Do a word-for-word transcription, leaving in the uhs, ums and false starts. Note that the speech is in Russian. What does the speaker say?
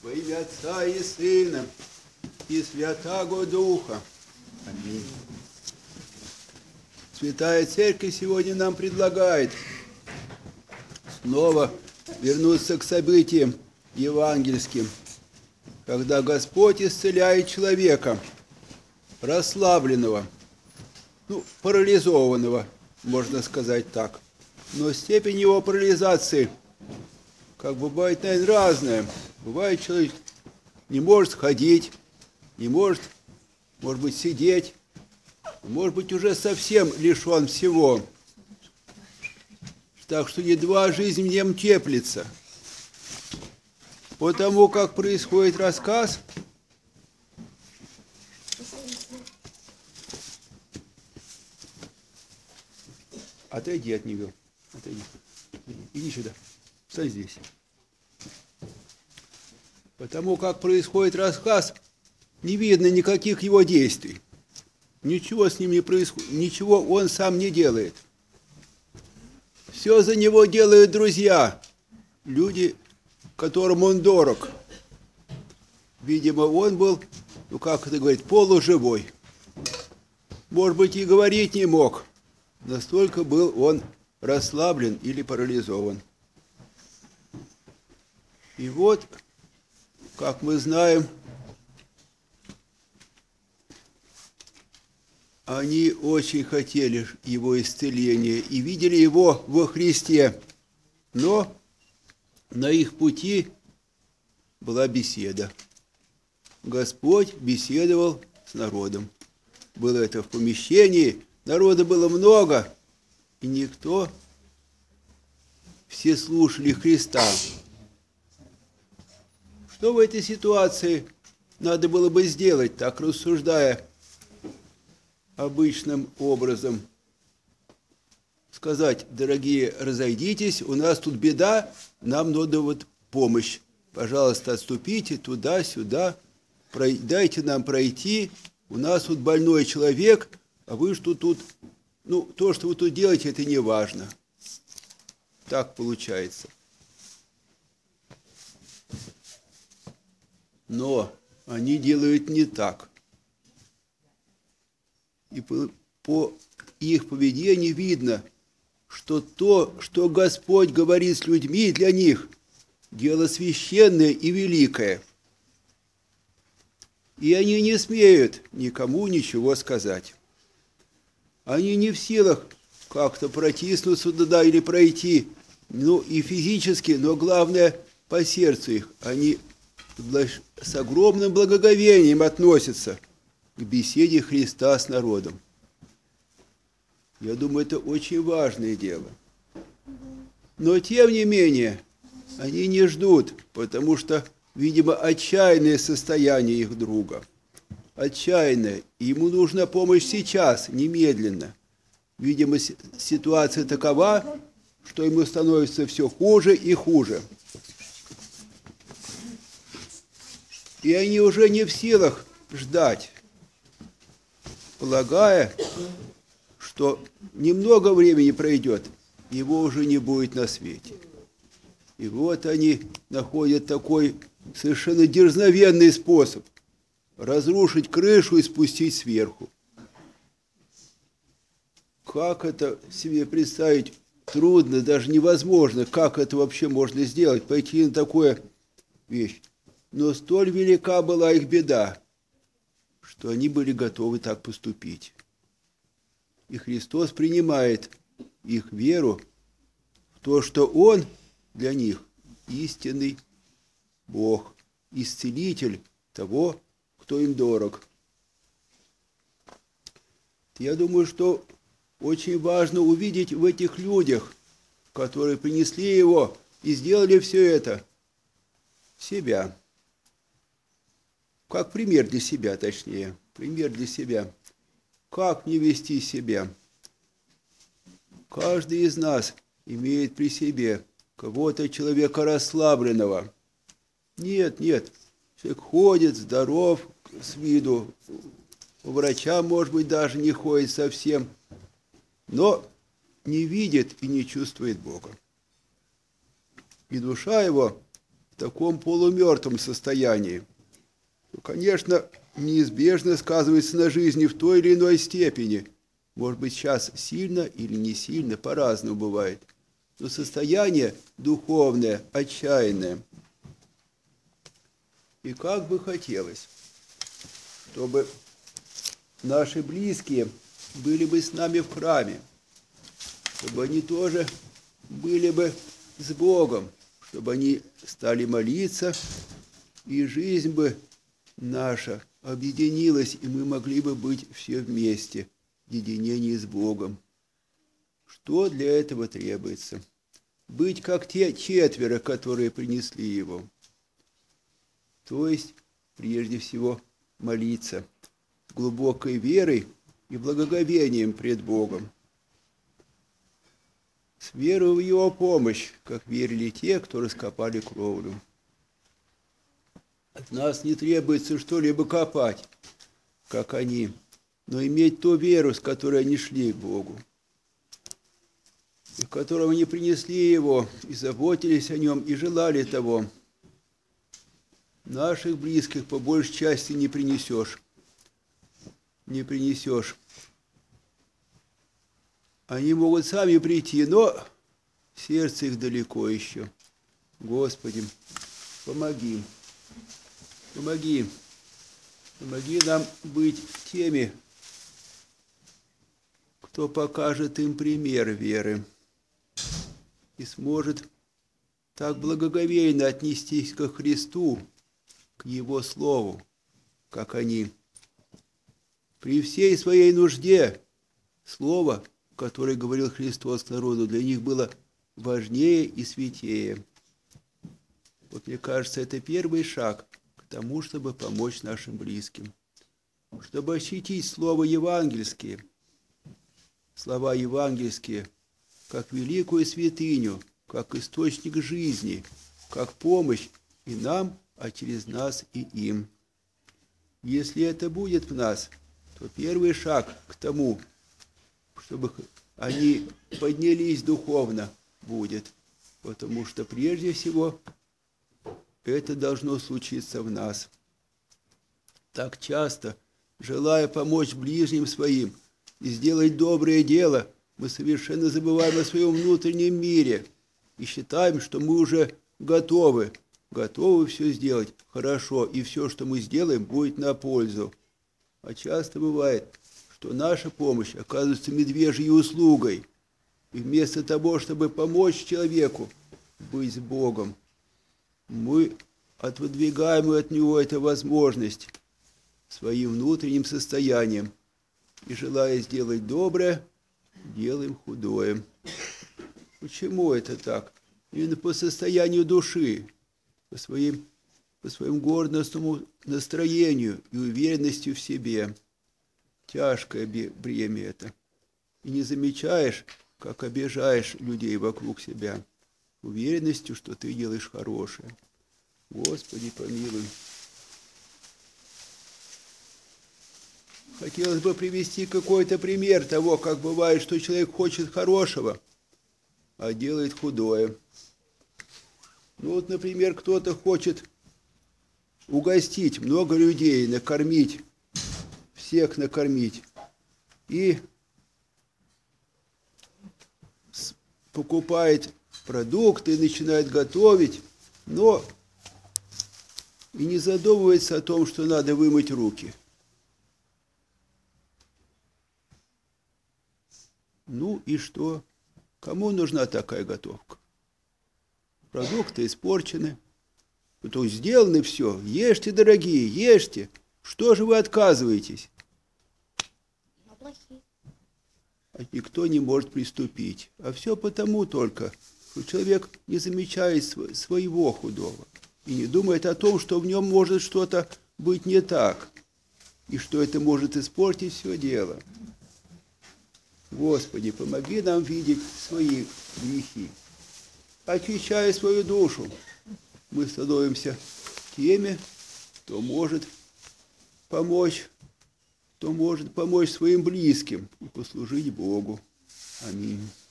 Во имя Отца и Сына и Святаго Духа. Аминь. Святая Церковь сегодня нам предлагает снова вернуться к событиям евангельским, когда Господь исцеляет человека, расслабленного, ну, парализованного, можно сказать так. Но степень его парализации, как бывает, наверное, разная. Бывает, человек не может ходить, не может, может быть, сидеть, может быть, уже совсем лишен всего. Так что едва жизнь в нем теплится. Потому как происходит рассказ, отойди от него, отойди, иди сюда, стой здесь. Потому как происходит рассказ, не видно никаких его действий. Ничего с ним не происходит, ничего он сам не делает. Все за него делают друзья, люди, которым он дорог. Видимо, он был, ну как это говорит, полуживой. Может быть, и говорить не мог. Настолько был он расслаблен или парализован. И вот, как мы знаем, они очень хотели его исцеления и видели его во Христе. Но на их пути была беседа. Господь беседовал с народом. Было это в помещении, народа было много, и никто, все слушали Христа. Что в этой ситуации надо было бы сделать, так рассуждая обычным образом? Сказать: дорогие, разойдитесь, у нас тут беда, нам надо вот помощь. Пожалуйста, отступите туда-сюда, дайте нам пройти, у нас тут больной человек, а вы что тут, ну, то, что вы тут делаете, это не важно. Так получается. Но они делают не так. И по, по их поведению видно, что то, что Господь говорит с людьми, для них дело священное и великое. И они не смеют никому ничего сказать. Они не в силах как-то протиснуться туда или пройти, ну и физически, но главное по сердцу их. Они с огромным благоговением относятся к беседе Христа с народом. Я думаю, это очень важное дело. Но тем не менее, они не ждут, потому что, видимо, отчаянное состояние их друга. Отчаянное. Ему нужна помощь сейчас, немедленно. Видимо, ситуация такова, что ему становится все хуже и хуже. И они уже не в силах ждать, полагая, что немного времени пройдет, его уже не будет на свете. И вот они находят такой совершенно дерзновенный способ разрушить крышу и спустить сверху. Как это себе представить трудно, даже невозможно, как это вообще можно сделать, пойти на такую вещь. Но столь велика была их беда, что они были готовы так поступить. И Христос принимает их веру в то, что Он для них истинный Бог, исцелитель того, кто им дорог. Я думаю, что очень важно увидеть в этих людях, которые принесли Его и сделали все это, себя. Как пример для себя, точнее. Пример для себя. Как не вести себя? Каждый из нас имеет при себе кого-то, человека расслабленного. Нет, нет. Человек ходит, здоров с виду. У врача, может быть, даже не ходит совсем. Но не видит и не чувствует Бога. И душа его в таком полумертвом состоянии, то, конечно, неизбежно сказывается на жизни в той или иной степени. Может быть, сейчас сильно или не сильно, по-разному бывает. Но состояние духовное, отчаянное. И как бы хотелось, чтобы наши близкие были бы с нами в храме, чтобы они тоже были бы с Богом, чтобы они стали молиться, и жизнь бы наша объединилась, и мы могли бы быть все вместе в единении с Богом. Что для этого требуется? Быть как те четверо, которые принесли его. То есть, прежде всего, молиться глубокой верой и благоговением пред Богом. С верой в Его помощь, как верили те, кто раскопали кровлю. От нас не требуется что-либо копать, как они, но иметь ту веру, с которой они шли к Богу, и в котором они принесли Его, и заботились о Нем, и желали того. Наших близких по большей части не принесешь. Не принесешь. Они могут сами прийти, но сердце их далеко еще. Господи, помоги. Помоги. Помоги нам быть теми, кто покажет им пример веры и сможет так благоговейно отнестись ко Христу, к Его Слову, как они. При всей своей нужде Слово, которое говорил Христос к народу, для них было важнее и святее. Вот мне кажется, это первый шаг к тому, чтобы помочь нашим близким, чтобы ощутить Слово евангельские, слова евангельские, как великую святыню, как источник жизни, как помощь и нам, а через нас и им. Если это будет в нас, то первый шаг к тому, чтобы они поднялись духовно, будет. Потому что прежде всего это должно случиться в нас. Так часто, желая помочь ближним своим и сделать доброе дело, мы совершенно забываем о своем внутреннем мире и считаем, что мы уже готовы, готовы все сделать хорошо, и все, что мы сделаем, будет на пользу. А часто бывает, что наша помощь оказывается медвежьей услугой, и вместо того, чтобы помочь человеку быть с Богом, мы отодвигаем от него эту возможность своим внутренним состоянием и, желая сделать доброе, делаем худое. Почему это так? Именно по состоянию души, по своим, по своему гордостному настроению и уверенности в себе. Тяжкое бремя это. И не замечаешь, как обижаешь людей вокруг себя, уверенностью, что ты делаешь хорошее. Господи, помилуй. Хотелось бы привести какой-то пример того, как бывает, что человек хочет хорошего, а делает худое. Ну вот, например, кто-то хочет угостить много людей, накормить, всех накормить, и покупает продукты, начинает готовить, но и не задумывается о том, что надо вымыть руки. Ну и что? Кому нужна такая готовка? Продукты испорчены. То сделаны все. Ешьте, дорогие, ешьте. Что же вы отказываетесь? А никто не может приступить. А все потому только, что человек не замечает своего худого и не думает о том, что в нем может что-то быть не так, и что это может испортить все дело. Господи, помоги нам видеть свои грехи. Очищая свою душу, мы становимся теми, кто может помочь, кто может помочь своим близким и послужить Богу. Аминь.